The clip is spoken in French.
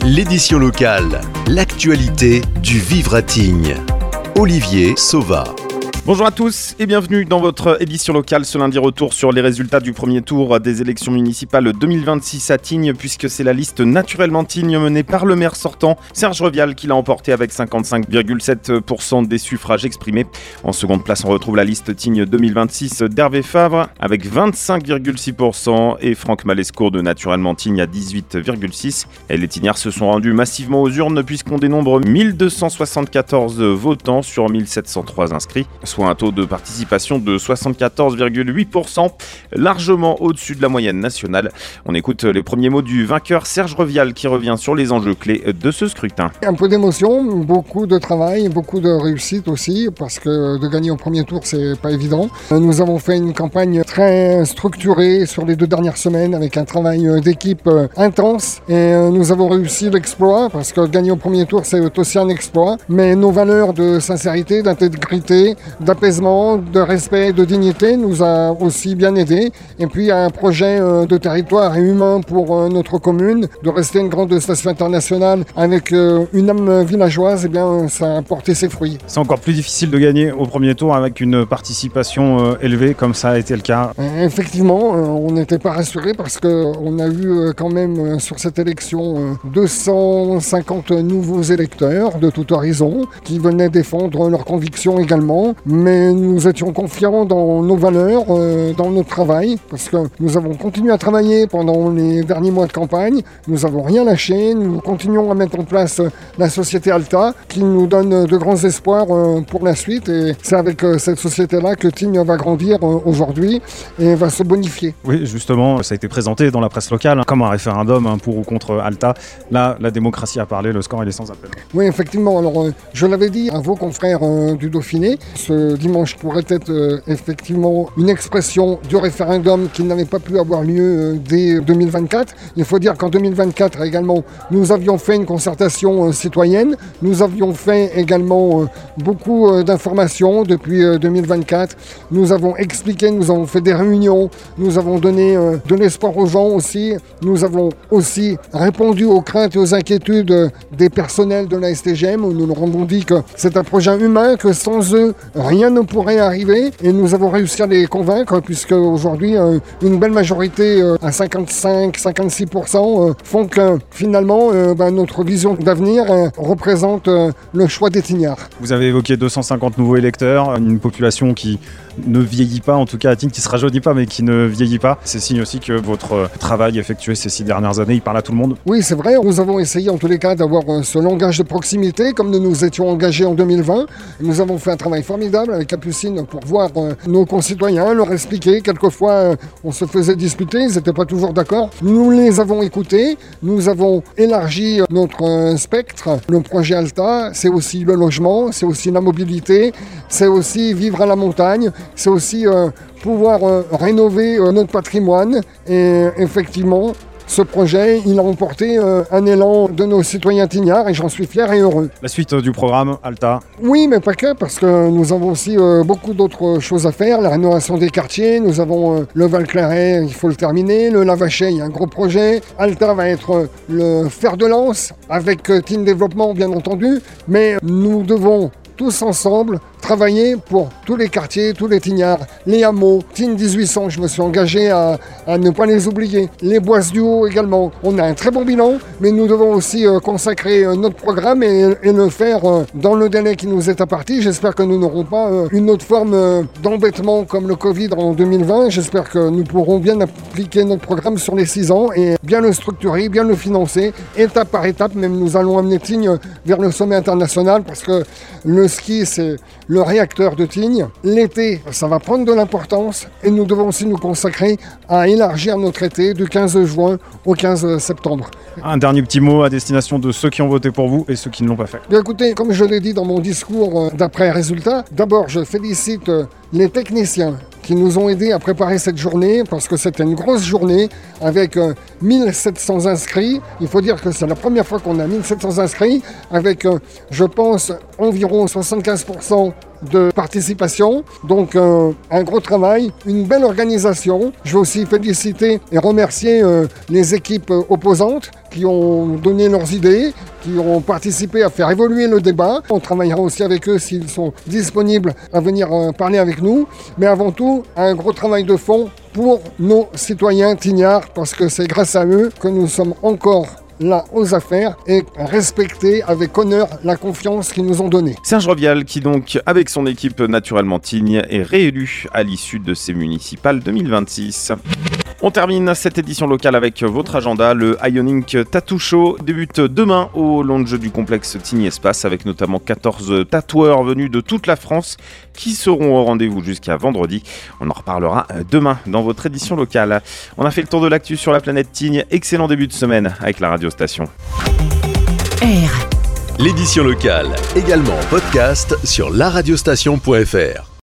L'édition locale, l'actualité du Vivre à Tignes. Olivier Sauva. Bonjour à tous et bienvenue dans votre édition locale. Ce lundi, retour sur les résultats du premier tour des élections municipales 2026 à Tignes, puisque c'est la liste Naturellement Tignes menée par le maire sortant, Serge Revial, qui l'a emporté avec 55,7% des suffrages exprimés. En seconde place, on retrouve la liste Tignes 2026 d'Hervé Favre avec 25,6% et Franck Malescourt de Naturellement Tignes à 18,6%. Et les Tignards se sont rendus massivement aux urnes puisqu'on dénombre 1274 votants sur 1703 inscrits, soit un taux de participation de 74,8%, largement au-dessus de la moyenne nationale. On écoute les premiers mots du vainqueur Serge Revial qui revient sur les enjeux clés de ce scrutin. Un peu d'émotion, beaucoup de travail, beaucoup de réussite aussi, parce que de gagner au premier tour, c'est pas évident. Nous avons fait une campagne très structurée sur les 2 dernières semaines avec un travail d'équipe intense et nous avons réussi l'exploit, parce que gagner au premier tour, c'est aussi un exploit. Mais nos valeurs de sincérité, d'intégrité, d'apaisement, de respect, de dignité nous a aussi bien aidés. Et puis un projet de territoire et humain pour notre commune, de rester une grande station internationale avec une âme villageoise, eh bien ça a porté ses fruits. C'est encore plus difficile de gagner au premier tour avec une participation élevée comme ça a été le cas. Effectivement, on n'était pas rassurés parce qu'on a eu quand même sur cette élection 250 nouveaux électeurs de tout horizon qui venaient défendre leurs convictions également. Mais nous étions confiants dans nos valeurs, dans notre travail, parce que nous avons continué à travailler pendant les derniers mois de campagne. Nous n'avons rien lâché. Nous continuons à mettre en place la société Alta, qui nous donne de grands espoirs pour la suite. Et c'est avec cette société-là que Tignes va grandir aujourd'hui et va se bonifier. Oui, justement, ça a été présenté dans la presse locale comme un référendum pour ou contre Alta. Là, la démocratie a parlé, le score il est sans appel. Oui, effectivement. Alors, je l'avais dit à vos confrères du Dauphiné, ce dimanche pourrait être effectivement une expression du référendum qui n'avait pas pu avoir lieu dès 2024. Il faut dire qu'en 2024 également, nous avions fait une concertation citoyenne. Nous avions fait également beaucoup d'informations depuis 2024. Nous avons expliqué, nous avons fait des réunions, nous avons donné de l'espoir aux gens aussi. Nous avons aussi répondu aux craintes et aux inquiétudes des personnels de la STGM. Nous leur avons dit que c'est un projet humain, que sans eux, rien ne pourrait arriver, et nous avons réussi à les convaincre puisque aujourd'hui une belle majorité à 55-56% font que finalement notre vision d'avenir représente le choix des Tignards. Vous avez évoqué 250 nouveaux électeurs, une population qui ne vieillit pas, en tout cas à Tignes, qui se rajeunit pas mais qui ne vieillit pas. C'est signe aussi que votre travail effectué ces 6 dernières années, il parle à tout le monde. Oui, c'est vrai, nous avons essayé en tous les cas d'avoir ce langage de proximité comme nous nous étions engagés en 2020. Nous avons fait un travail formidable avec Capucine pour voir nos concitoyens, leur expliquer. Quelquefois, on se faisait disputer, ils n'étaient pas toujours d'accord. Nous les avons écoutés, nous avons élargi notre spectre. Le projet Alta, c'est aussi le logement, c'est aussi la mobilité, c'est aussi vivre à la montagne, c'est aussi pouvoir rénover notre patrimoine. Et effectivement, ce projet, il a emporté un élan de nos citoyens tignards et j'en suis fier et heureux. La suite du programme Alta. Oui, mais pas que, parce que nous avons aussi beaucoup d'autres choses à faire. La rénovation des quartiers, nous avons le Val-Claret, il faut le terminer. Le Lavachet, il y a un gros projet. Alta va être le fer de lance avec Tignes Développement, bien entendu. Mais nous devons tous ensemble travailler pour tous les quartiers, tous les Tignards, les hameaux. Tignes 1800, je me suis engagé à ne pas les oublier. Les Boisses du Haut également. On a un très bon bilan, mais nous devons aussi consacrer notre programme et le faire dans le délai qui nous est imparti. J'espère que nous n'aurons pas une autre forme d'embêtement comme le Covid en 2020. J'espère que nous pourrons bien appliquer notre programme sur les 6 ans et bien le structurer, bien le financer, étape par étape. Même nous allons amener Tignes vers le sommet international parce que le ski, c'est le réacteur de Tignes. L'été, ça va prendre de l'importance et nous devons aussi nous consacrer à élargir notre été du 15 juin au 15 septembre. Un dernier petit mot à destination de ceux qui ont voté pour vous et ceux qui ne l'ont pas fait. Bien écoutez, comme je l'ai dit dans mon discours d'après résultat, d'abord je félicite les techniciens qui nous ont aidés à préparer cette journée parce que c'était une grosse journée avec 1700 inscrits. Il faut dire que c'est la première fois qu'on a 1700 inscrits avec, je pense, environ 75% de participation. Donc un gros travail, une belle organisation. Je veux aussi féliciter et remercier les équipes opposantes qui ont donné leurs idées, qui ont participé à faire évoluer le débat. On travaillera aussi avec eux s'ils sont disponibles à venir parler avec nous. Mais avant tout, un gros travail de fond pour nos citoyens tignards, parce que c'est grâce à eux que nous sommes encore là aux affaires et respecter avec honneur la confiance qu'ils nous ont donnée. Serge Rovial qui donc, avec son équipe Naturellement Tignes, est réélu à l'issue de ces municipales 2026. On termine cette édition locale avec votre agenda. Le Ionic Tattoo Show débute demain au lounge du complexe Tignes Espace avec notamment 14 tatoueurs venus de toute la France qui seront au rendez-vous jusqu'à vendredi. On en reparlera demain dans votre édition locale. On a fait le tour de l'actu sur la planète Tignes. Excellent début de semaine avec la radiostation. L'édition locale, également en podcast sur laradiostation.fr.